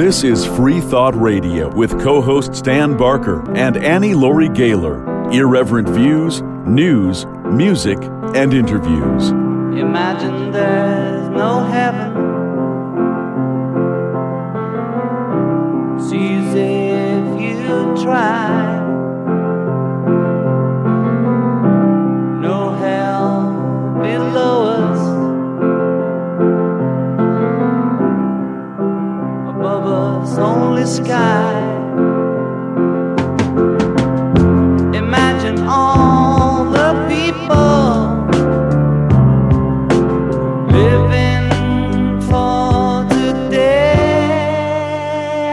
This is Free Thought Radio with co-hosts Dan Barker and Annie Laurie Gaylor. Irreverent views, news, music, and interviews. Imagine there's no heaven. It's easy if you try. No hell below us. Above us only sky. Imagine all the people living for today.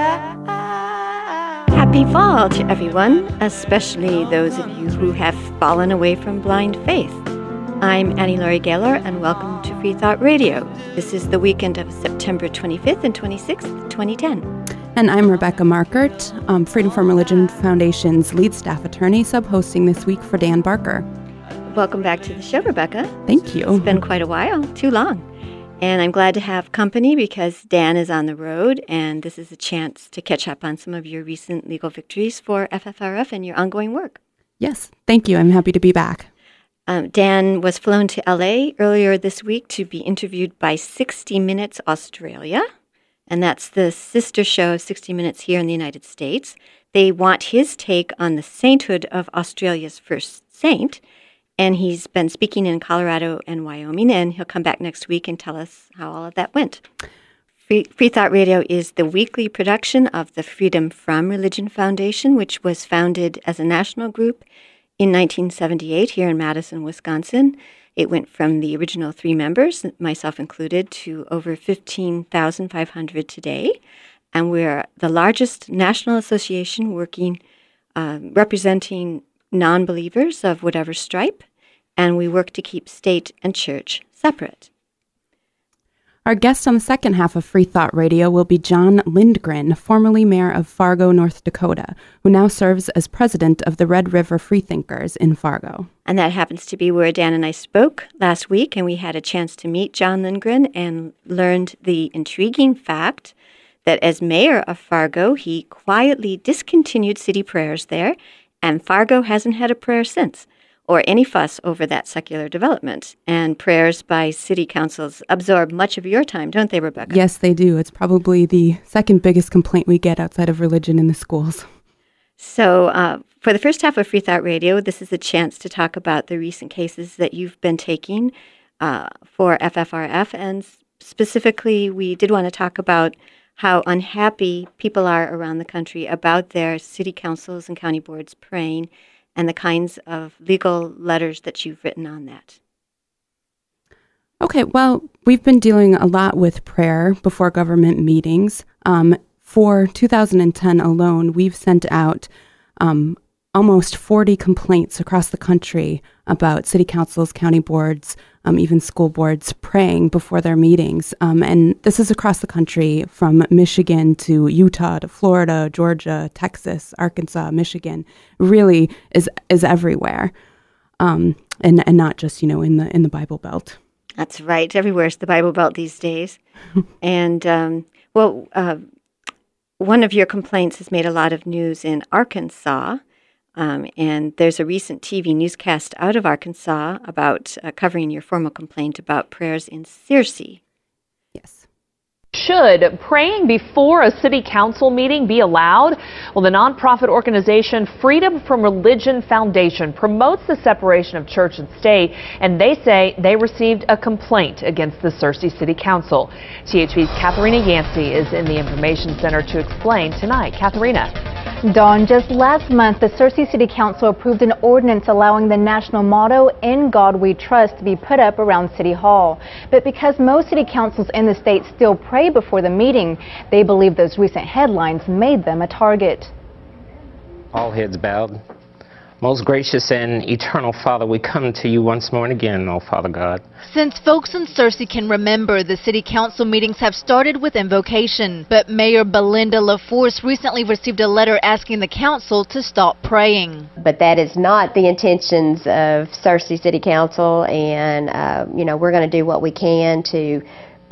Happy fall to everyone, especially those of you who have fallen away from blind faith. I'm Annie Laurie Gaylor, and welcome to Free Thought Radio. This is the weekend of September 25th and 26th, 2010. And I'm Rebecca Markert, Freedom from Religion Foundation's lead staff attorney, sub-hosting this week for Dan Barker. Welcome back to the show, Rebecca. Thank you. It's been quite a while, too long. And I'm glad to have company because Dan is on the road, and this is a chance to catch up on some of your recent legal victories for FFRF and your ongoing work. Yes, thank you. I'm happy to be back. Dan was flown to LA earlier this week to be interviewed by 60 Minutes Australia, and that's the sister show of 60 Minutes here in the United States. They want his take on the sainthood of Australia's first saint, and he's been speaking in Colorado and Wyoming, and he'll come back next week and tell us how all of that went. Free Thought Radio is the weekly production of the Freedom from Religion Foundation, which was founded as a national group in 1978 here in Madison, Wisconsin. It went from the original 3 members, myself included, to over 15,500 today. And we're the largest national association working, representing non-believers of whatever stripe, and we work to keep state and church separate. Our guest on the second half of Free Thought Radio will be John Lindgren, formerly mayor of Fargo, North Dakota, who now serves as president of the Red River Freethinkers in Fargo. And that happens to be where Dan and I spoke last week, and we had a chance to meet John Lindgren and learned the intriguing fact that as mayor of Fargo, he quietly discontinued city prayers there, and Fargo hasn't had a prayer since, or any fuss over that secular development. And prayers by city councils absorb much of your time, don't they, Rebecca? Yes, they do. It's probably the second biggest complaint we get outside of religion in the schools. So for the first half of Free Thought Radio, this is a chance to talk about the recent cases that you've been taking for FFRF. And specifically, we did want to talk about how unhappy people are around the country about their city councils and county boards praying, and the kinds of legal letters that you've written on that. Okay, well, we've been dealing a lot with prayer before government meetings. For 2010 alone, we've sent out almost 40 complaints across the country about city councils, county boards, even school boards praying before their meetings. And this is across the country, from Michigan to Utah to Florida, Georgia, Texas, Arkansas, Michigan. Really is everywhere, and not just in the Bible Belt. That's right. Everywhere's the Bible Belt these days. And one of your complaints has made a lot of news in Arkansas. And there's a recent TV newscast out of Arkansas about covering your formal complaint about prayers in Searcy. Yes. Should praying before a city council meeting be allowed? Well, the nonprofit organization Freedom from Religion Foundation promotes the separation of church and state, and they say they received a complaint against the Searcy City Council. THV's Katharina Yancey is in the Information Center to explain tonight. Katharina. Dawn, just last month, the Searcy City Council approved an ordinance allowing the national motto, "In God We Trust," to be put up around City Hall. But because most city councils in the state still pray before the meeting, they believe those recent headlines made them a target. All heads bowed. Most gracious and eternal Father, we come to you once more and again, oh Father God. Since folks in Searcy can remember, the city council meetings have started with invocation. But Mayor Belinda LaForce recently received a letter asking the council to stop praying. But that is not the intentions of Searcy City Council, and we're going to do what we can to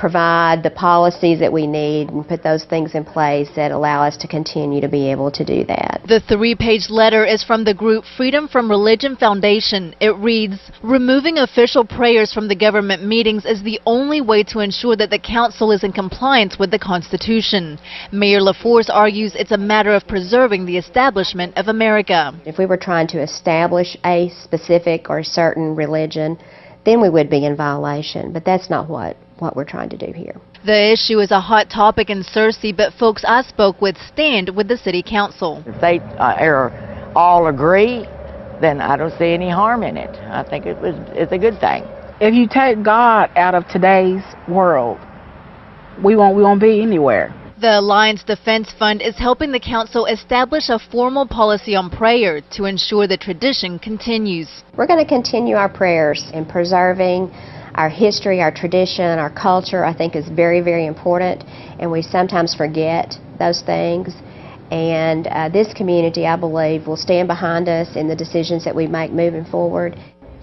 provide the policies that we need and put those things in place that allow us to continue to be able to do that. The 3-page letter is from the group Freedom from Religion Foundation. It reads, removing official prayers from the government meetings is the only way to ensure that the council is in compliance with the Constitution. Mayor LaForce argues it's a matter of preserving the establishment of America. If we were trying to establish a specific or certain religion, then we would be in violation, but that's not what we're trying to do here. The issue is a hot topic in Searcy, but folks I spoke with stand with the city council. If they all agree, then I don't see any harm in it. I think it's a good thing. If you take God out of today's world, we won't be anywhere. The Alliance Defense Fund is helping the council establish a formal policy on prayer to ensure the tradition continues. We're going to continue our prayers in preserving our history, our tradition, our culture. I think is very, very important, and we sometimes forget those things. And this community, I believe, will stand behind us in the decisions that we make moving forward.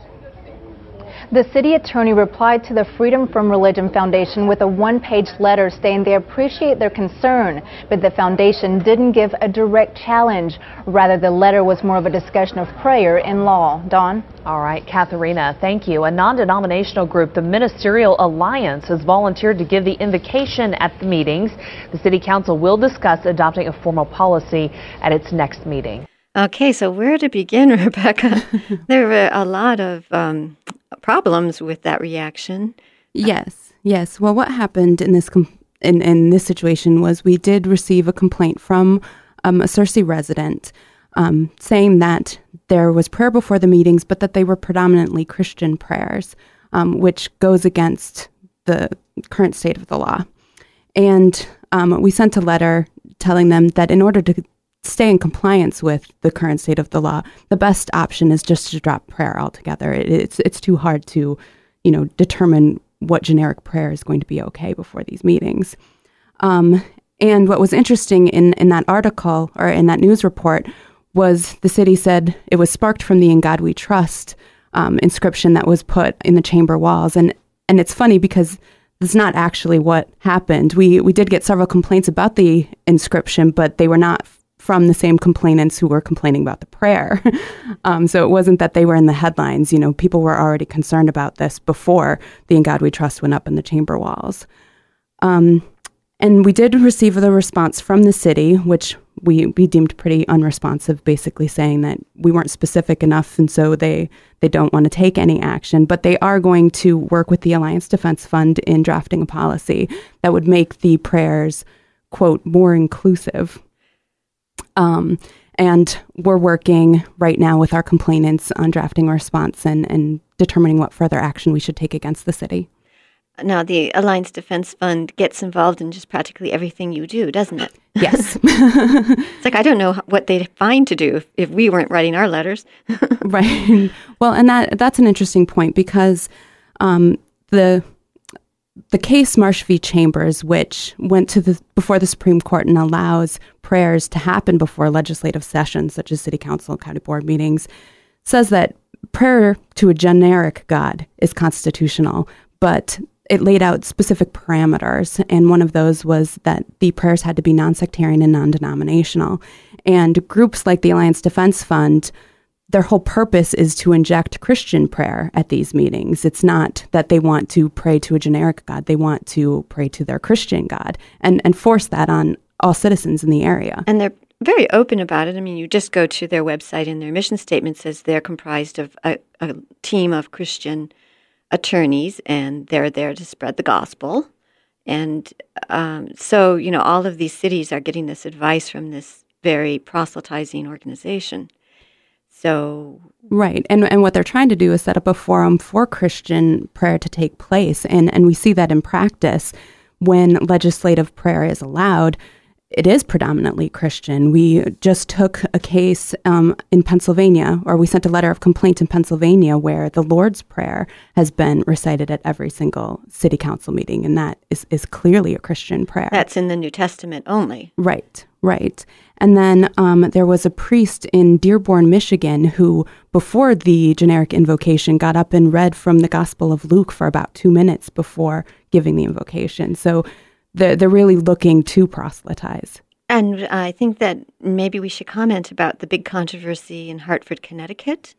The city attorney replied to the Freedom from Religion Foundation with a 1-page letter saying they appreciate their concern, but the foundation didn't give a direct challenge. Rather, the letter was more of a discussion of prayer in law. Dawn? All right, Katharina, thank you. A non-denominational group, the Ministerial Alliance, has volunteered to give the invocation at the meetings. The City Council will discuss adopting a formal policy at its next meeting. Okay, so where to begin, Rebecca? There were a lot of problems with that reaction. Yes. Well, what happened in this in this situation was we did receive a complaint from a Searcy resident saying that there was prayer before the meetings, but that they were predominantly Christian prayers, which goes against the current state of the law. And we sent a letter telling them that in order to stay in compliance with the current state of the law, the best option is just to drop prayer altogether. It's too hard to, determine what generic prayer is going to be okay before these meetings. And what was interesting in that article or in that news report was the city said it was sparked from the "In God We Trust" inscription that was put in the chamber walls. And it's funny because that's not actually what happened. We did get several complaints about the inscription, but they were not from the same complainants who were complaining about the prayer. So it wasn't that they were in the headlines. People were already concerned about this before the "In God We Trust" went up in the chamber walls. And we did receive the response from the city, which we deemed pretty unresponsive, basically saying that we weren't specific enough, and so they don't want to take any action. But they are going to work with the Alliance Defense Fund in drafting a policy that would make the prayers, quote, more inclusive. And we're working right now with our complainants on drafting a response and determining what further action we should take against the city. Now, the Alliance Defense Fund gets involved in just practically everything you do, doesn't it? Yes. It's like, I don't know what they'd find to do if we weren't writing our letters. Right. Well, and that's an interesting point because the case Marsh v. Chambers, which went to before the Supreme Court and allows prayers to happen before legislative sessions, such as city council and county board meetings, says that prayer to a generic God is constitutional, but it laid out specific parameters, and one of those was that the prayers had to be non-sectarian and non-denominational. And groups like the Alliance Defense Fund, their whole purpose is to inject Christian prayer at these meetings. It's not that they want to pray to a generic God. They want to pray to their Christian God and force that on all citizens in the area. And they're very open about it. I mean, you just go to their website and their mission statement says they're comprised of a team of Christian attorneys, and they're there to spread the gospel. And so, all of these cities are getting this advice from this very proselytizing organization. So right. And what they're trying to do is set up a forum for Christian prayer to take place. And we see that in practice when legislative prayer is allowed. it is predominantly Christian. We just took a case in Pennsylvania, or we sent a letter of complaint in Pennsylvania where the Lord's Prayer has been recited at every single city council meeting, and that is clearly a Christian prayer. That's in the New Testament only. Right. And then there was a priest in Dearborn, Michigan, who, before the generic invocation, got up and read from the Gospel of Luke for about 2 minutes before giving the invocation. So they're really looking to proselytize. And I think that maybe we should comment about the big controversy in Hartford, Connecticut.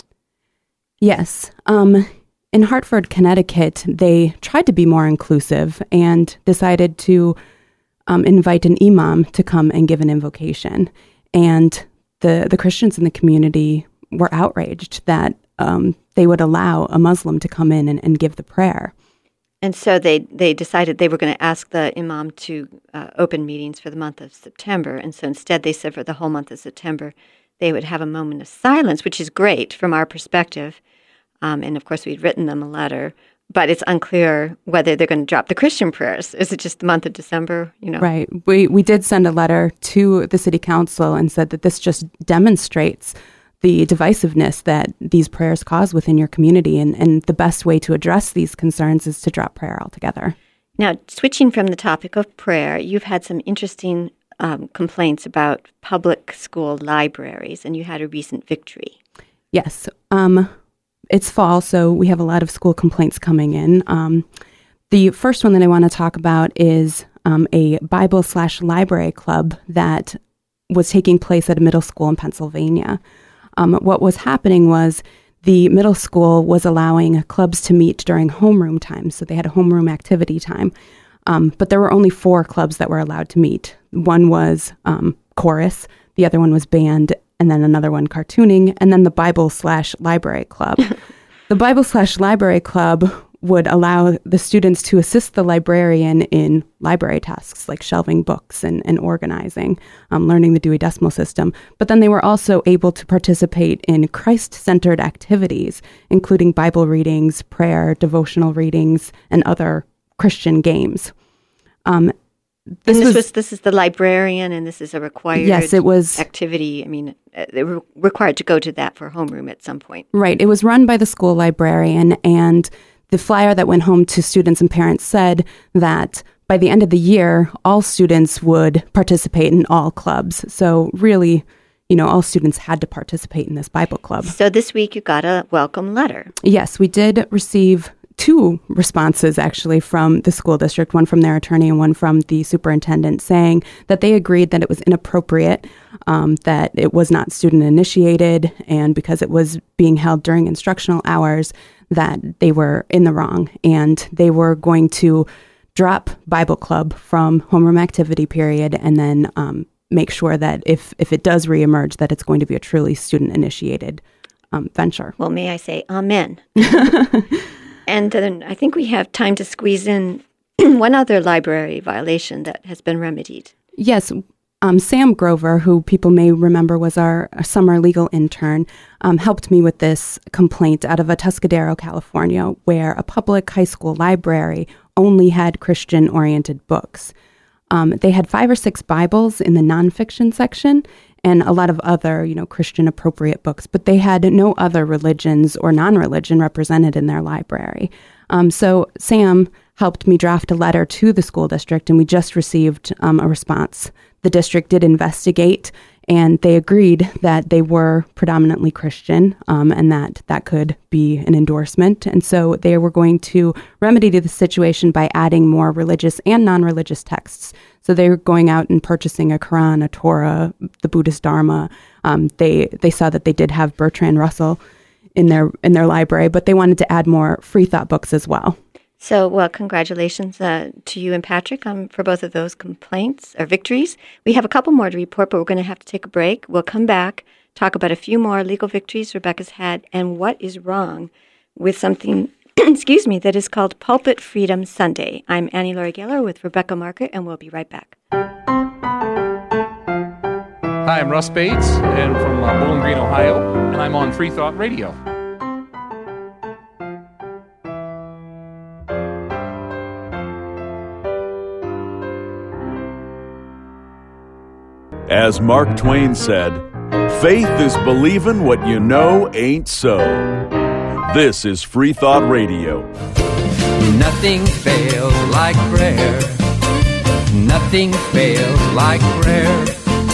Yes. In Hartford, Connecticut, they tried to be more inclusive and decided to invite an imam to come and give an invocation. And the Christians in the community were outraged that they would allow a Muslim to come in and give the prayer. And so they decided they were going to ask the imam to open meetings for the month of September. And so instead they said for the whole month of September, they would have a moment of silence, which is great from our perspective. And of course, we'd written them a letter, but it's unclear whether they're going to drop the Christian prayers. Is it just the month of December? Right. We did send a letter to the city council and said that this just demonstrates the divisiveness that these prayers cause within your community. And the best way to address these concerns is to drop prayer altogether. Now, switching from the topic of prayer, you've had some interesting complaints about public school libraries, and you had a recent victory. Yes. It's fall, so we have a lot of school complaints coming in. The first one that I want to talk about is a Bible/library club that was taking place at a middle school in Pennsylvania. What was happening was the middle school was allowing clubs to meet during homeroom time, so they had a homeroom activity time. But there were only 4 clubs that were allowed to meet. One was chorus, the other one was band, and then another one cartooning, and then the Bible/library club. The Bible/library club would allow the students to assist the librarian in library tasks like shelving books and organizing, learning the Dewey Decimal System. But then they were also able to participate in Christ-centered activities, including Bible readings, prayer, devotional readings, and other Christian games. This is the librarian, and this is a required activity. I mean, they were required to go to that for homeroom at some point. Right. It was run by the school librarian, and the flyer that went home to students and parents said that by the end of the year, all students would participate in all clubs. So really, all students had to participate in this Bible club. So this week you got a welcome letter. Yes, we did receive 2 responses actually from the school district, one from their attorney and one from the superintendent, saying that they agreed that it was inappropriate, that it was not student initiated, and because it was being held during instructional hours, that they were in the wrong, and they were going to drop Bible Club from homeroom activity period, and then make sure that if it does reemerge, that it's going to be a truly student initiated venture. Well, may I say amen. And then I think we have time to squeeze in one other library violation that has been remedied. Yes. Sam Grover, who people may remember was our summer legal intern, helped me with this complaint out of Atascadero, California, where a public high school library only had Christian-oriented books. They had 5 or 6 Bibles in the nonfiction section and a lot of other, Christian-appropriate books, but they had no other religions or non-religion represented in their library. So Sam helped me draft a letter to the school district, and we just received a response. The district did investigate, and they agreed that they were predominantly Christian, and that could be an endorsement. And so they were going to remedy the situation by adding more religious and non-religious texts. So they were going out and purchasing a Quran, a Torah, the Buddhist Dharma. They saw that they did have Bertrand Russell in their library, but they wanted to add more free thought books as well. So, well, congratulations to you and Patrick for both of those complaints or victories. We have a couple more to report, but we're going to have to take a break. We'll come back, talk about a few more legal victories Rebecca's had, and what is wrong with something, that is called Pulpit Freedom Sunday. I'm Annie Laurie Gaylor with Rebecca Marker, and we'll be right back. Hi, I'm Russ Bates, and from Bowling Green, Ohio, and I'm on Free Thought Radio. As Mark Twain said, faith is believing what you know ain't so. This is Free Thought Radio. Nothing fails like prayer. Nothing fails like prayer.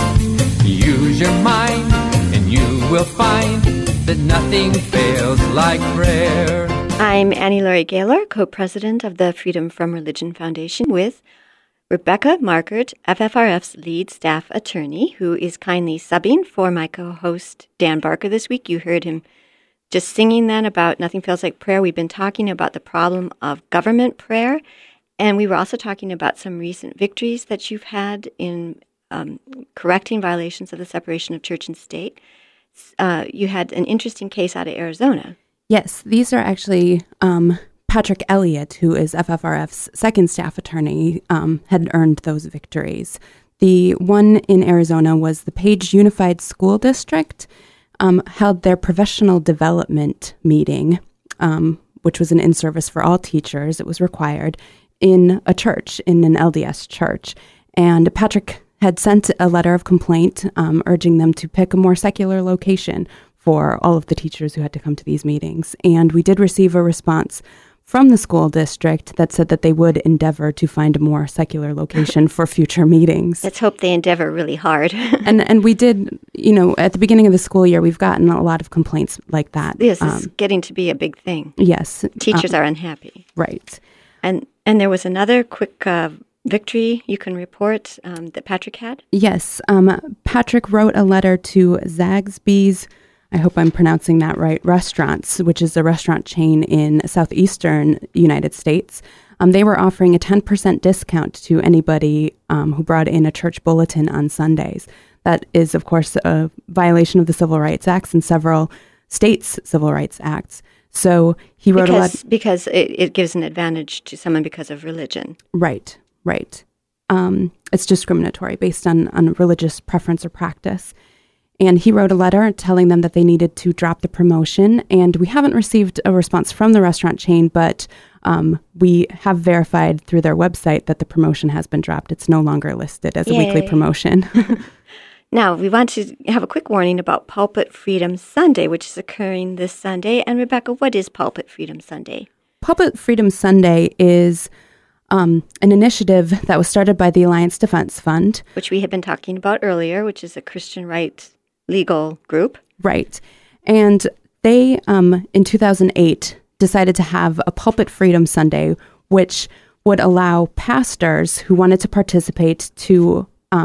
Use your mind and you will find that nothing fails like prayer. I'm Annie Laurie Gaylor, co-president of the Freedom from Religion Foundation, with Rebecca Markert, FFRF's lead staff attorney, who is kindly subbing for my co-host Dan Barker this week. You heard him just singing then about Nothing Feels Like Prayer. We've been talking about the problem of government prayer, and we were also talking about some recent victories that you've had in correcting violations of the separation of church and state. You had an interesting case out of Arizona. Yes, these are actually Patrick Elliott, who is FFRF's second staff attorney, had earned those victories. The one in Arizona was the Page Unified School District held their professional development meeting, which was an in-service for all teachers. It was required in a church, in an LDS church. And Patrick had sent a letter of complaint urging them to pick a more secular location for all of the teachers who had to come to these meetings. And we did receive a response from the school district that said that they would endeavor to find a more secular location for future meetings. Let's hope they endeavor really hard. and we did, at the beginning of the school year, we've gotten a lot of complaints like that. This is getting to be a big thing. Yes. Teachers are unhappy. Right. And there was another quick victory you can report that Patrick had? Yes. Patrick wrote a letter to Zaxby's, I hope I'm pronouncing that right, Restaurants, which is a restaurant chain in southeastern United States. They were offering a 10% discount to anybody who brought in a church bulletin on Sundays. That is, of course, a violation of the Civil Rights Acts and several states' Civil Rights Acts. So he wrote a letter. Because it gives an advantage to someone because of religion. Right. It's discriminatory based on religious preference or practice. And he wrote a letter telling them that they needed to drop the promotion. And we haven't received a response from the restaurant chain, but we have verified through their website that the promotion has been dropped. It's no longer listed as a weekly promotion. Now, we want to have a quick warning about Pulpit Freedom Sunday, which is occurring this Sunday. And Rebecca, what is Pulpit Freedom Sunday? Pulpit Freedom Sunday is an initiative that was started by the Alliance Defense Fund, which we had been talking about earlier, which is a Christian rights legal group. Right. And they, in 2008, decided to have a Pulpit Freedom Sunday, which would allow pastors who wanted to participate to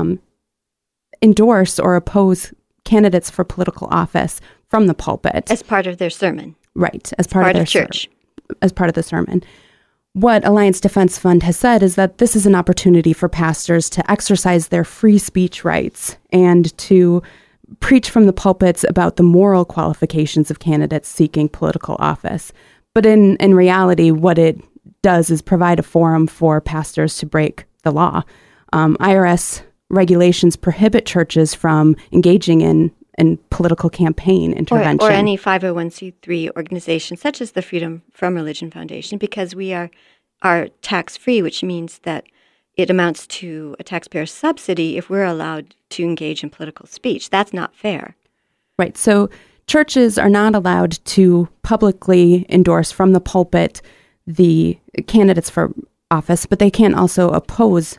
endorse or oppose candidates for political office from the pulpit. As part of their sermon. Right. As part of their church. As part of the sermon. What Alliance Defense Fund has said is that this is an opportunity for pastors to exercise their free speech rights and to preach from the pulpits about the moral qualifications of candidates seeking political office. But in reality, what it does is provide a forum for pastors to break the law. IRS regulations prohibit churches from engaging in political campaign intervention. Or any 501c3 organization, such as the Freedom from Religion Foundation, because we are tax-free, which means that it amounts to a taxpayer subsidy if we're allowed to engage in political speech. That's not fair. Right. So churches are not allowed to publicly endorse from the pulpit the candidates for office, but they can also oppose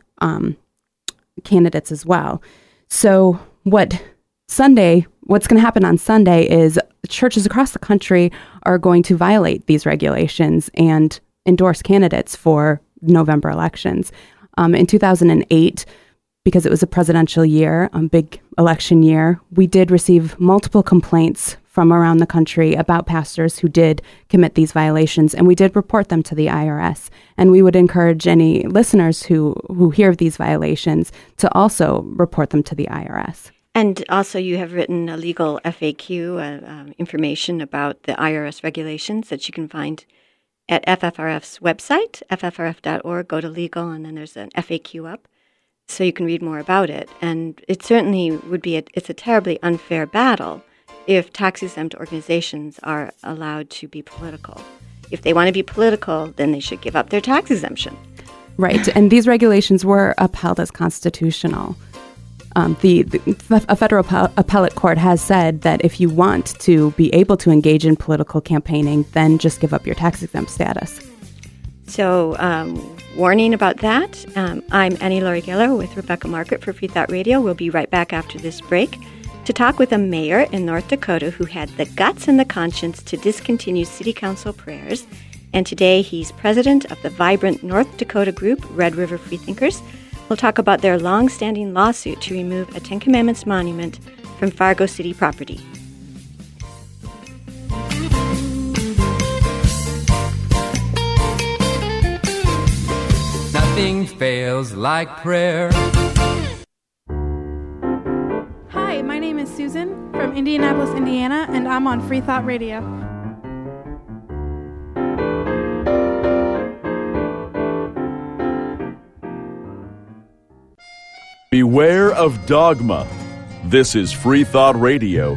candidates as well. So what's going to happen on Sunday is churches across the country are going to violate these regulations and endorse candidates for November elections. In 2008, because it was a presidential year, a big election year, we did receive multiple complaints from around the country about pastors who did commit these violations, and we did report them to the IRS. And we would encourage any listeners who hear of these violations to also report them to the IRS. And also you have written a legal FAQ, information about the IRS regulations that you can find at FFRF's website, ffrf.org. Go to legal, and then there's an FAQ up, so you can read more about it. And it certainly would be it's a terribly unfair battle if tax-exempt organizations are allowed to be political. If they want to be political, then they should give up their tax exemption. Right, and these regulations were upheld as constitutional. A federal appellate court has said that if you want to be able to engage in political campaigning, then just give up your tax-exempt status. So, warning about that. I'm Annie Laurie Gaylor with Rebecca Margaret for Free Thought Radio. We'll be right back after this break to talk with a mayor in North Dakota who had the guts and the conscience to discontinue city council prayers. And today he's president of the vibrant North Dakota group, Red River Freethinkers. We'll talk about their long-standing lawsuit to remove a Ten Commandments monument from Fargo City property. Nothing fails like prayer. Hi, my name is Susan from Indianapolis, Indiana, and I'm on Free Thought Radio. Beware of dogma. This is Free Thought Radio.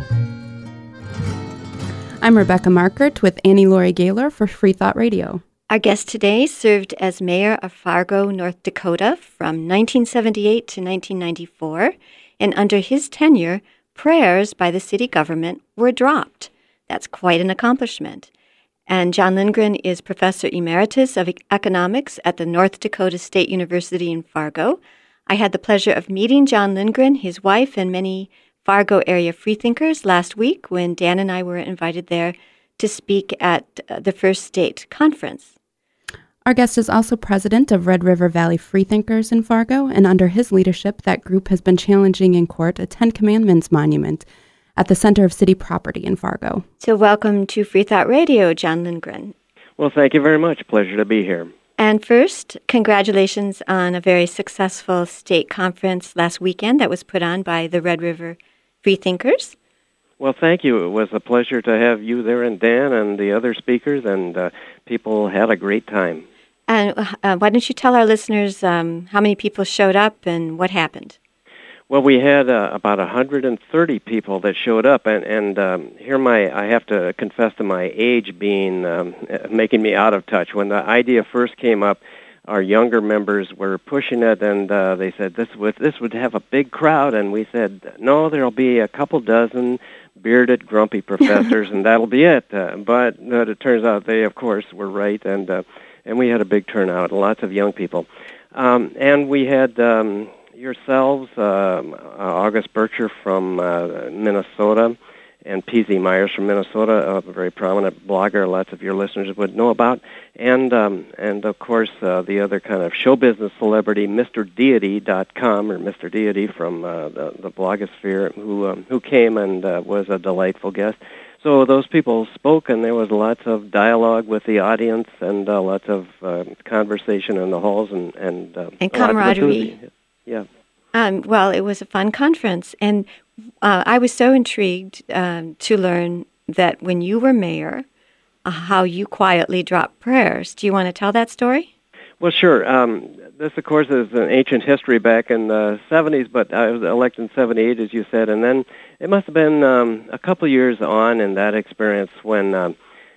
I'm Rebecca Markert with Annie Laurie Gaylor for Free Thought Radio. Our guest today served as mayor of Fargo, North Dakota from 1978 to 1994, and under his tenure, prayers by the city government were dropped. That's quite an accomplishment. And John Lindgren is Professor Emeritus of Economics at the North Dakota State University in Fargo. I had the pleasure of meeting John Lindgren, his wife, and many Fargo area freethinkers last week when Dan and I were invited there to speak at the First State Conference. Our guest is also president of Red River Valley Freethinkers in Fargo, and under his leadership, that group has been challenging in court a Ten Commandments monument at the center of city property in Fargo. So welcome to Free Thought Radio, John Lindgren. Well, thank you very much. Pleasure to be here. And first, congratulations on a very successful state conference last weekend that was put on by the Red River Freethinkers. Well, thank you. It was a pleasure to have you there and Dan and the other speakers, and people had a great time. And why don't you tell our listeners how many people showed up and what happened? Well, we had about 130 people that showed up, and here I have to confess to my age being making me out of touch. When the idea first came up, our younger members were pushing it, and they said this would have a big crowd, and we said, no, there'll be a couple dozen bearded, grumpy professors, and that'll be it. But it turns out they, of course, were right, and we had a big turnout, lots of young people. And we had yourselves, August Bircher from Minnesota, and P.Z. Myers from Minnesota, a very prominent blogger lots of your listeners would know about, and of course the other kind of show business celebrity, MrDeity.com, or Mr. Deity from the blogosphere, who came and was a delightful guest. So those people spoke, and there was lots of dialogue with the audience, and lots of conversation in the halls, and camaraderie. Yeah. Well, it was a fun conference, and I was so intrigued to learn that when you were mayor, how you quietly dropped prayers. Do you want to tell that story? Well, sure. This, of course, is an ancient history back in the 70s, but I was elected in 78, as you said, and then it must have been a couple years on in that experience when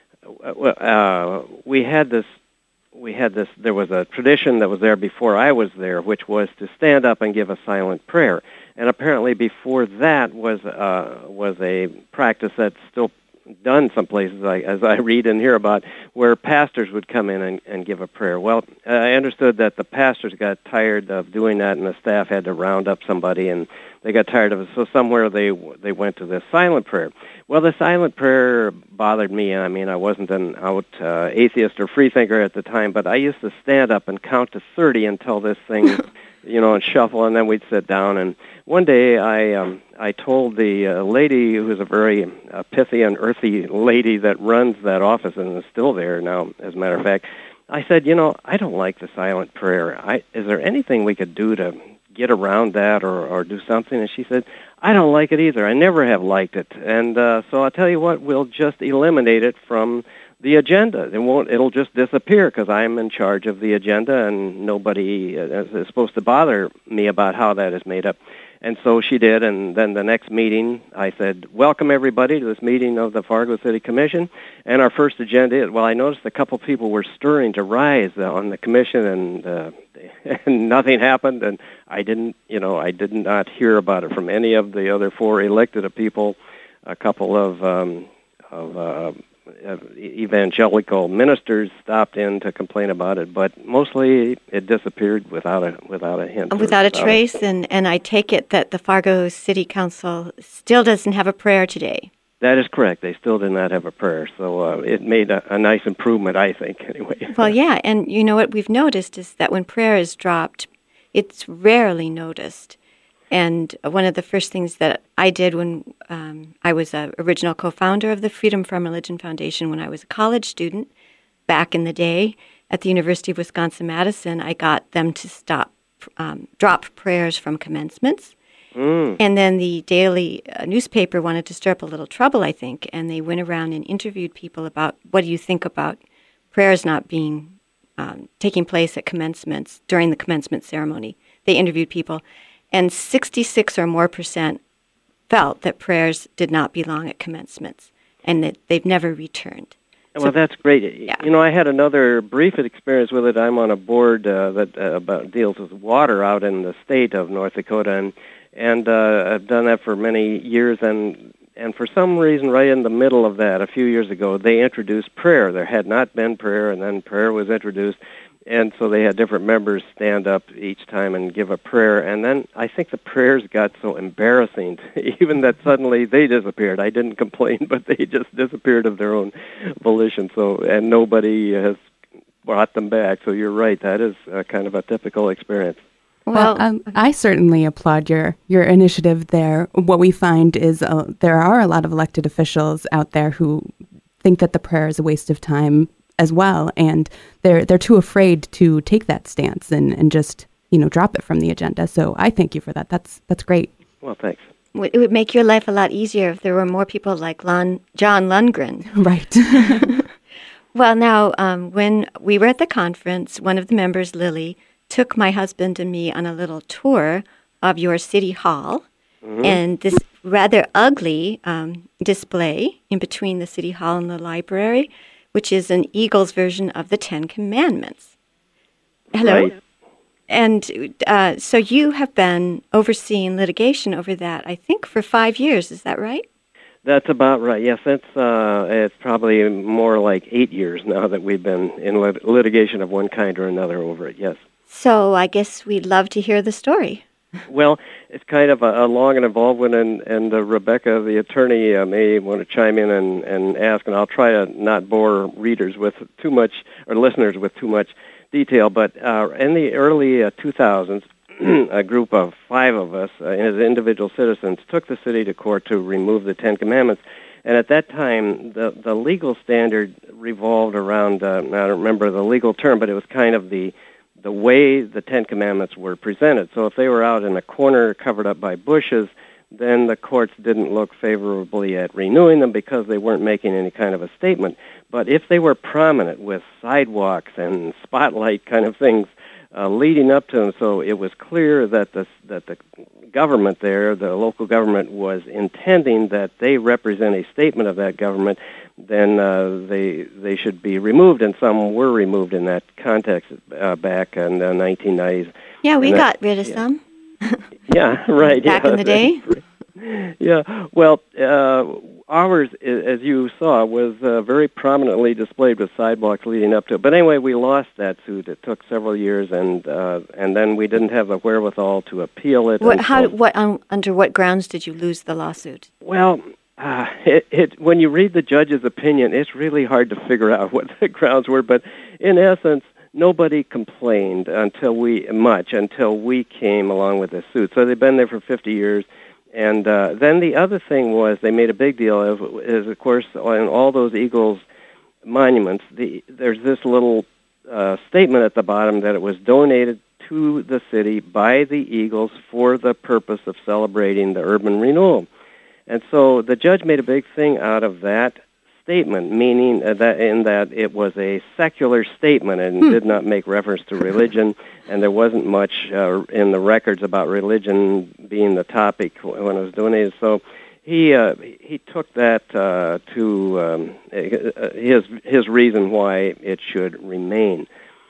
we had this, there was a tradition that was there before I was there, which was to stand up and give a silent prayer. And apparently before that was a practice that's still done some places, as I read and hear about, where pastors would come in and give a prayer. Well, I understood that the pastors got tired of doing that, and the staff had to round up somebody, and they got tired of it. So somewhere they went to this silent prayer. Well, the silent prayer bothered me. I mean, I wasn't an out atheist or freethinker at the time, but I used to stand up and count to 30 until this thing, and shuffle, and then we'd sit down. And one day I told the lady, who is a very pithy and earthy lady that runs that office and is still there now, as a matter of fact, I said, I don't like the silent prayer. Is there anything we could do to get around that or do something? And she said, I don't like it either. I never have liked it. And so I'll tell you what, we'll just eliminate it from the agenda. It'll just disappear because I'm in charge of the agenda, and nobody is supposed to bother me about how that is made up. And so she did, and then the next meeting, I said, welcome everybody to this meeting of the Fargo City Commission. And our first agenda is, well, I noticed a couple people were stirring to rise on the commission, and nothing happened, and I did not hear about it from any of the other four elected people. A couple of evangelical ministers stopped in to complain about it, but mostly it disappeared without a hint. Without a trace, and I take it that the Fargo City Council still doesn't have a prayer today. That is correct. They still did not have a prayer, so it made a nice improvement, I think, anyway. Well, yeah, and you know what we've noticed is that when prayer is dropped, it's rarely noticed. And one of the first things that I did when I was an original co-founder of the Freedom from Religion Foundation when I was a college student back in the day at the University of Wisconsin-Madison, I got them to drop prayers from commencements. And then the daily newspaper wanted to stir up a little trouble, I think, and they went around and interviewed people about what do you think about prayers not being taking place at commencements during the commencement ceremony. They interviewed people. And 66% or more felt that prayers did not belong at commencements and that they've never returned. Well, that's great. Yeah. I had another brief experience with it. I'm on a board that deals with water out in the state of North Dakota, and I've done that for many years. And for some reason, right in the middle of that, a few years ago, they introduced prayer. There had not been prayer, and then prayer was introduced. And so they had different members stand up each time and give a prayer. And then I think the prayers got so embarrassing, even that suddenly they disappeared. I didn't complain, but they just disappeared of their own volition. And nobody has brought them back. So you're right. That is kind of a typical experience. Well, I certainly applaud your initiative there. What we find is there are a lot of elected officials out there who think that the prayer is a waste of time as well, and they're too afraid to take that stance and just drop it from the agenda. So I thank you for that. That's great. Well, thanks. It would make your life a lot easier if there were more people like John Lundgren. Right. Well, now when we were at the conference, one of the members, Lily, took my husband and me on a little tour of your city hall, and this rather ugly display in between the city hall and the library, which is an Eagles version of the Ten Commandments. Hello? Right. And so you have been overseeing litigation over that, I think, for 5 years. Is that right? That's about right. Yes, it's probably more like 8 years now that we've been in litigation of one kind or another over it, yes. So I guess we'd love to hear the story. Well, it's kind of a long and involved one, and Rebecca, the attorney, may want to chime in and ask, and I'll try to not bore readers with too much, or listeners with too much detail, but in the early 2000s, a group of 5 of us, as individual citizens, took the city to court to remove the Ten Commandments. And at that time, the legal standard revolved around, I don't remember the legal term, but it was kind of the way the Ten Commandments were presented. So if they were out in a corner covered up by bushes, then the courts didn't look favorably at renewing them because they weren't making any kind of a statement. But if they were prominent with sidewalks and spotlight kind of things leading up to them, so it was clear that the government there, the local government, was intending that they represent a statement of that government, then they should be removed, and some were removed in that context back in the 1990s. Yeah, we got rid of some. Yeah, right. Back in the day? Yeah, well, ours, as you saw, was very prominently displayed with sidewalks leading up to it. But anyway, we lost that suit. It took several years, and then we didn't have the wherewithal to appeal it. Under what grounds did you lose the lawsuit? Well, when you read the judge's opinion, it's really hard to figure out what the grounds were. But in essence, nobody complained until we came along with the suit. So they've been there for 50 years. And then the other thing was they made a big deal of, of course, on all those Eagles monuments, there's this little statement at the bottom that it was donated to the city by the Eagles for the purpose of celebrating the urban renewal. And so the judge made a big thing out of that statement, meaning that it was a secular statement and did not make reference to religion, and there wasn't much in the records about religion being the topic when it was donated. So he took that to his reason why it should remain.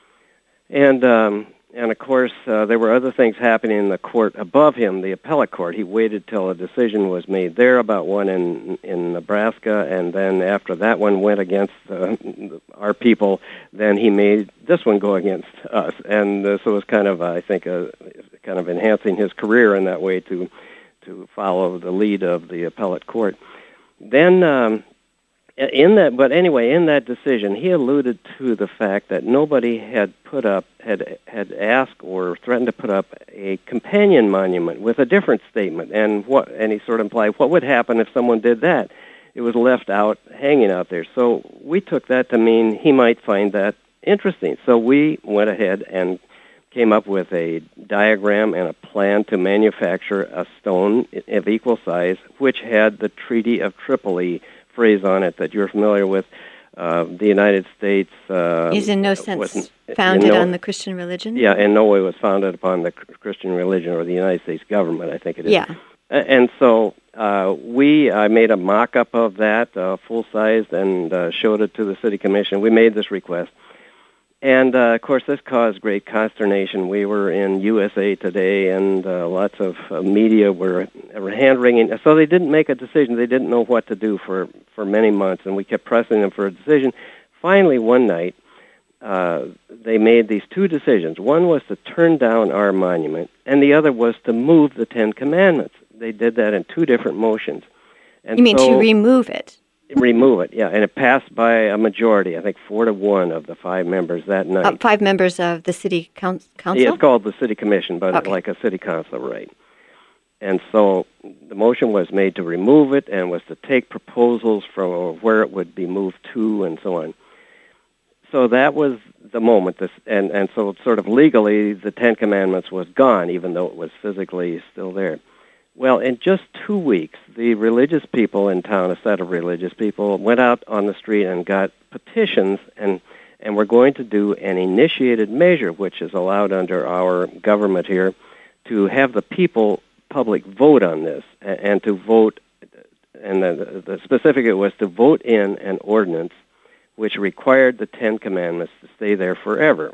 And of course, there were other things happening in the court above him, the appellate court. He waited till a decision was made there about one in Nebraska, and then after that one went against our people, then he made this one go against us. And so it was kind of, I think, kind of enhancing his career in that way to follow the lead of the appellate court. Then in that decision, he alluded to the fact that nobody had asked or threatened to put up a companion monument with a different statement, and he sort of implied what would happen if someone did that. It was left out, hanging out there. So we took that to mean he might find that interesting. So we went ahead and came up with a diagram and a plan to manufacture a stone of equal size, which had the Treaty of Tripoli phrase on it that you're familiar with. The United States is in no sense founded on the Christian religion? Yeah, in no way was founded upon the Christian religion or the United States government, I think it is. Yeah. And so I made a mock-up of that, full-sized, and showed it to the City Commission. We made this request. And, of course, this caused great consternation. We were in USA Today, and lots of media were hand-wringing. So they didn't make a decision. They didn't know what to do for many months, and we kept pressing them for a decision. Finally, one night, they made these two decisions. One was to turn down our monument, and the other was to move the Ten Commandments. They did that in two different motions. And you mean to remove it? Remove it, yeah, and it passed by a majority, I think 4-1 of the 5 members that night. 5 members of the city council? Yeah, it's called the City Commission, but like a city council, right. And so the motion was made to remove it and was to take proposals from where it would be moved to and so on. So that was the moment, and so sort of legally the Ten Commandments was gone, even though it was physically still there. Well, in just 2 weeks, the religious people in town, a set of religious people, went out on the street and got petitions, and were going to do an initiated measure, which is allowed under our government here, to have the people public vote on this, and to vote, and the specific it was to vote in an ordinance which required the Ten Commandments to stay there forever.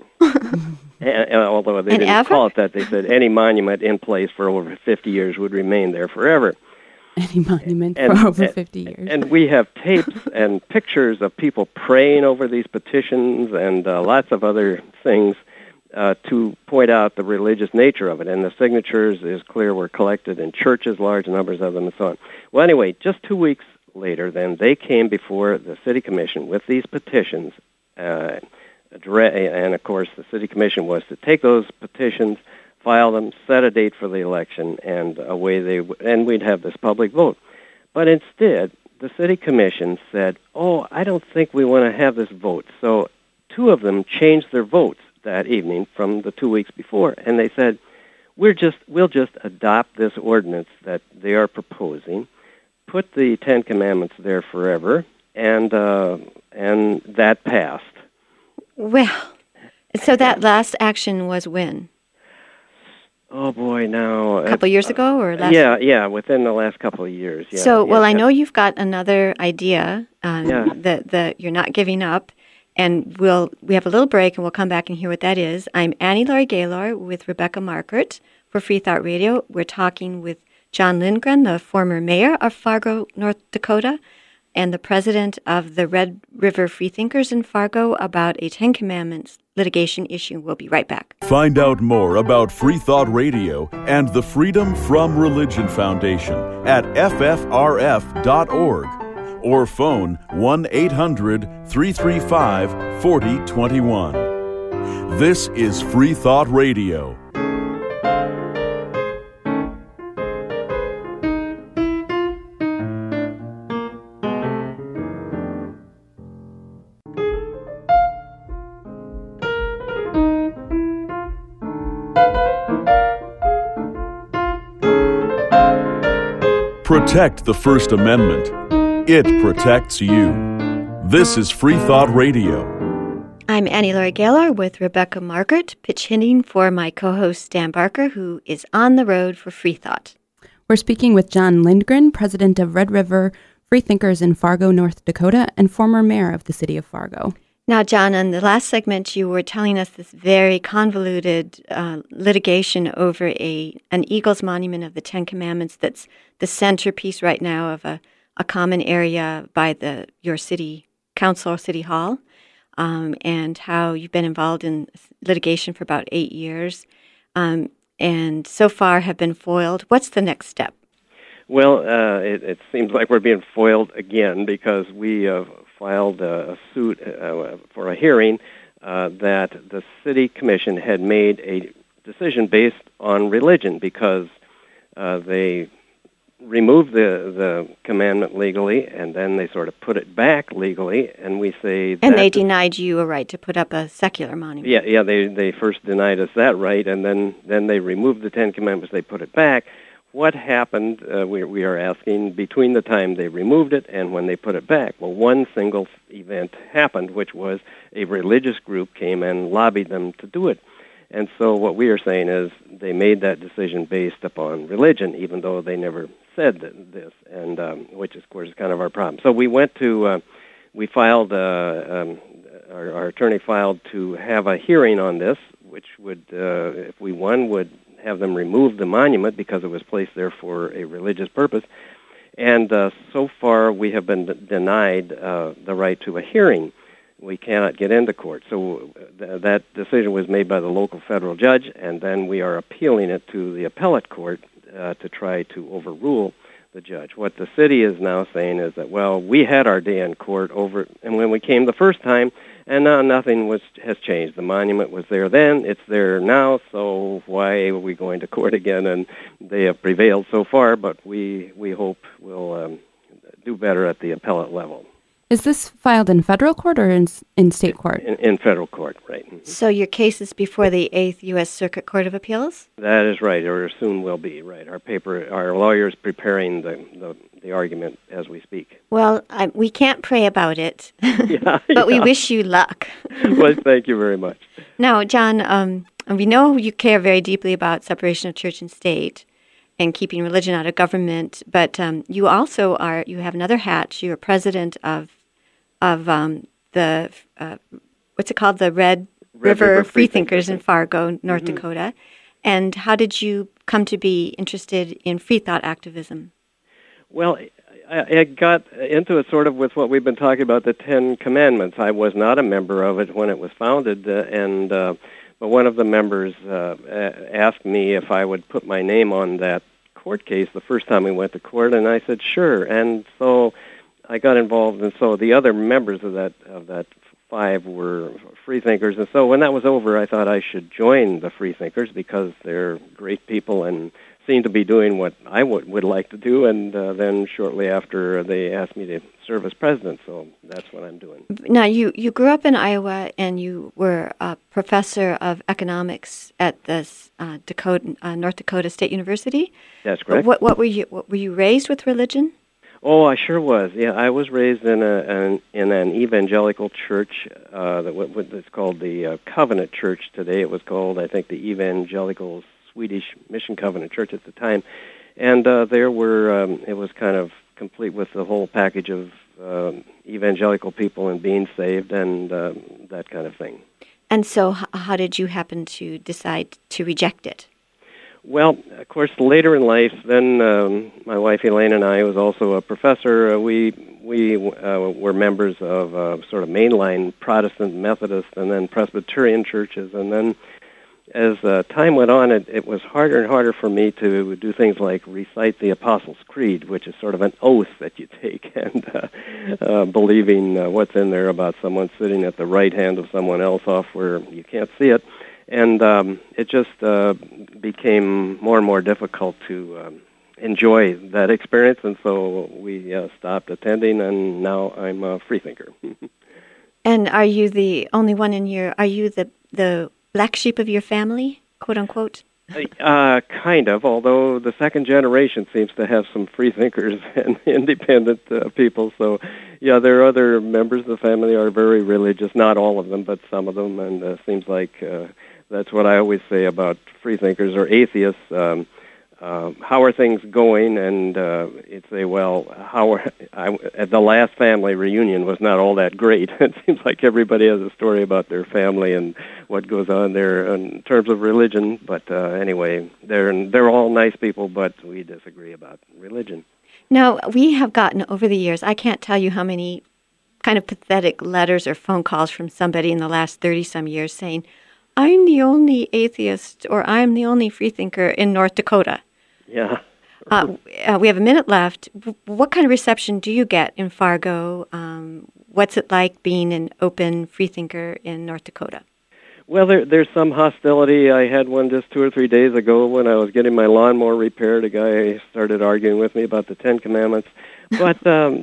And although they didn't call it that, they said any monument in place for over 50 years would remain there forever. Any monument for over 50 years. And we have tapes and pictures of people praying over these petitions and lots of other things to point out the religious nature of it. And the signatures, is clear, were collected in churches, large numbers of them, and so on. Well, anyway, just 2 weeks later, then, they came before the City Commission with these petitions, and of course the City Commission was to take those petitions, file them, set a date for the election, and and we'd have this public vote. But instead, the City Commission said, I don't think we want to have this vote. So 2 of them changed their votes that evening from the 2 weeks before, and they said, we'll just adopt this ordinance that they are proposing, put the Ten Commandments there forever, and that passed. Well, so that last action was when? Oh boy, now a couple years ago, or last? Yeah, within the last couple of years. Yeah. So, I know you've got another idea that you're not giving up, and we have a little break, and we'll come back and hear what that is. I'm Annie Laurie Gaylor with Rebecca Markert for Free Thought Radio. We're talking with John Lindgren, the former mayor of Fargo, North Dakota, and the president of the Red River Freethinkers in Fargo about a Ten Commandments litigation issue. We'll be right back. Find out more about Free Thought Radio and the Freedom From Religion Foundation at ffrf.org or phone 1-800-335-4021. This is Free Thought Radio. Protect the First Amendment. It protects you. This is Free Thought Radio. I'm Annie Laurie Gaylor with Rebecca Margaret, pitch hitting for my co-host Stan Barker, who is on the road for Free Thought. We're speaking with John Lindgren, president of Red River Freethinkers in Fargo, North Dakota, and former mayor of the city of Fargo. Now, John, in the last segment, you were telling us this very convoluted litigation over an Eagles monument of the Ten Commandments that's the centerpiece right now of a common area by your city council or city hall, and how you've been involved in litigation for about 8 years. And so far have been foiled. What's the next step? Well, it seems like we're being foiled again because we filed a suit for a hearing that the city commission had made a decision based on religion because they removed the commandment legally and then they sort of put it back legally, and we say that... And they denied you a right to put up a secular monument. Yeah, they first denied us that right, and then they removed the Ten Commandments, they put it back. What happened, we are asking, between the time they removed it and when they put it back? Well, one single event happened, which was a religious group came and lobbied them to do it. And so what we are saying is they made that decision based upon religion, even though they never said this, and which, of course, is kind of our problem. So we went to, our attorney filed to have a hearing on this, which would, if we won, would have them remove the monument because it was placed there for a religious purpose. And so far we have been denied the right to a hearing. We cannot get into court. So that decision was made by the local federal judge, and then we are appealing it to the appellate court to try to overrule the judge. What the city is now saying is that, well, we had our day in court over, and when we came the first time, and now nothing has changed. The monument was there then, it's there now, so why are we going to court again? And they have prevailed so far, but we hope we'll do better at the appellate level. Is this filed in federal court or in state court? In federal court, right. Mm-hmm. So your case is before the 8th U.S. Circuit Court of Appeals? That is right, or soon will be, right. Our lawyer is preparing the argument as we speak. Well, we can't pray about it, but we wish you luck. Well, thank you very much. Now, John, we know you care very deeply about separation of church and state and keeping religion out of government, but you also you have another hat. You're president of the what's it called, the Red River Freethinkers in Fargo, North Dakota. And how did you come to be interested in free thought activism? Well, I got into it sort of with what we've been talking about, the Ten Commandments. I was not a member of it when it was founded, but one of the members asked me if I would put my name on that court case the first time we went to court, and I said sure. And so I got involved, and so the other members of that 5 were freethinkers. And so when that was over, I thought I should join the freethinkers because they're great people and seem to be doing what I would like to do. And then shortly after, they asked me to serve as president, so that's what I'm doing. Now, you grew up in Iowa, and you were a professor of economics at the North Dakota State University. That's correct. What were you raised with religion? Oh, I sure was. Yeah, I was raised in an evangelical church. It's called the Covenant Church today. It was called, I think, the Evangelical Swedish Mission Covenant Church at the time. And there were, it was kind of complete with the whole package of evangelical people and being saved and that kind of thing. And so how did you happen to decide to reject it? Well, of course, later in life, then my wife Elaine and I, who was also a professor, we were members of sort of mainline Protestant, Methodist, and then Presbyterian churches. And then as time went on, it was harder and harder for me to do things like recite the Apostles' Creed, which is sort of an oath that you take, and believing what's in there about someone sitting at the right hand of someone else off where you can't see it. And it just became more and more difficult to enjoy that experience, and so we stopped attending, and now I'm a freethinker. And are you the only one are you the black sheep of your family, quote unquote? Kind of, although the second generation seems to have some free thinkers and independent people. So, yeah, there are other members of the family are very religious, not all of them, but some of them, and seems like that's what I always say about free thinkers or atheists. How are things going? And you'd say, well, the last family reunion was not all that great. It seems like everybody has a story about their family and what goes on there in terms of religion. But anyway, they're all nice people, but we disagree about religion. Now, we have gotten over the years, I can't tell you how many kind of pathetic letters or phone calls from somebody in the last 30-some years saying, I'm the only atheist or I'm the only freethinker in North Dakota. Yeah. We have a minute left. What kind of reception do you get in Fargo? What's it like being an open freethinker in North Dakota? Well, there's some hostility. I had one just 2 or 3 days ago when I was getting my lawnmower repaired. A guy started arguing with me about the Ten Commandments. But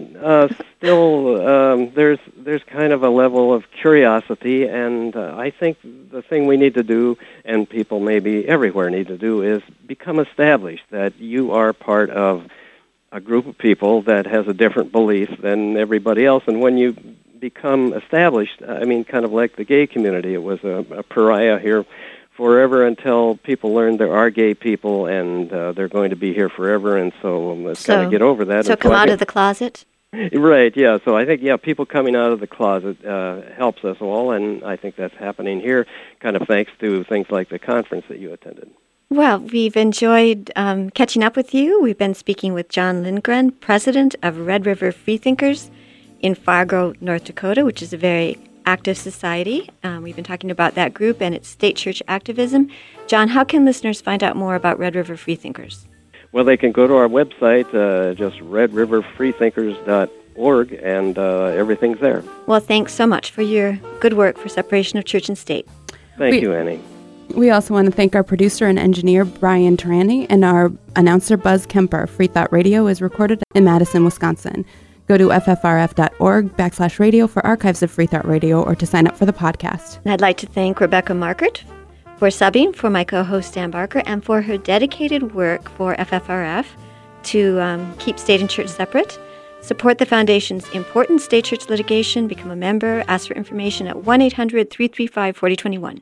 still, there's kind of a level of curiosity, and I think the thing we need to do, and people maybe everywhere need to do, is become established that you are part of a group of people that has a different belief than everybody else. And when you become established, I mean, kind of like the gay community, it was a pariah here forever until people learn there are gay people and they're going to be here forever, and so let's kind of get over that. So come out of the closet? Right, yeah. So I think, people coming out of the closet helps us all, and I think that's happening here, kind of thanks to things like the conference that you attended. Well, we've enjoyed catching up with you. We've been speaking with John Lindgren, president of Red River Freethinkers in Fargo, North Dakota, which is a very active society. We've been talking about that group and its state church activism. John, how can listeners find out more about Red River Freethinkers? Well, they can go to our website, just redriverfreethinkers.org, and everything's there. Well, thanks so much for your good work for separation of church and state. Thank you, Annie. We also want to thank our producer and engineer, Brian Tarani, and our announcer, Buzz Kemper. Free Thought Radio is recorded in Madison, Wisconsin. Go to ffrf.org/radio for archives of Free Thought Radio or to sign up for the podcast. And I'd like to thank Rebecca Markert for subbing for my co-host Stan Barker and for her dedicated work for FFRF to keep state and church separate. Support the Foundation's important state church litigation. Become a member. Ask for information at 1-800-335-4021.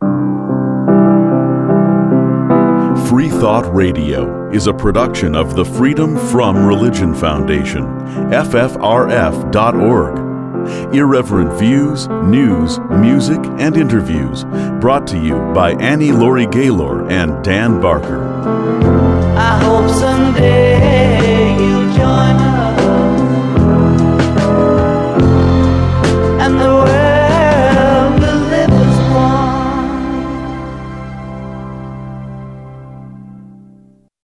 Free Thought Radio is a production of the Freedom From Religion Foundation, FFRF.org. Irreverent views, news, music, and interviews brought to you by Annie Laurie Gaylor and Dan Barker. I hope someday you'll join